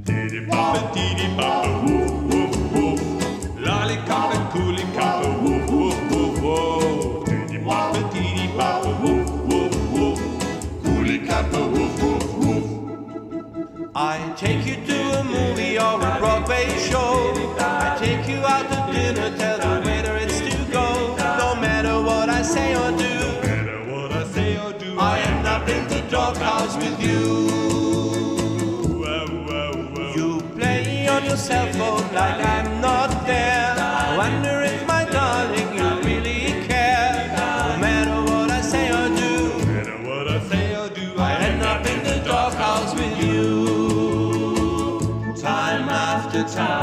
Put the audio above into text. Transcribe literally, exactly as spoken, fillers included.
Tiddy papa, tiddy papa, woof, woof, woof. Lollipop and coolie copper, woof, woof, woof, woof. Tiddy papa, tiddy papa, woof, woof, woof. Coolie copper, woof, woof, woof. I take you to a movie or a Broadway show. I take you out to dinner, tell the waiter it's to go. No matter what I say or do, No matter what I say or do, I end up in the doghouse with you. Wow, wow, wow. You play on your cell phone like I'm not there. I wonder if my darling you really care. No matter what I say or do, No matter what I say or do, I end up in the doghouse with you. Time after time.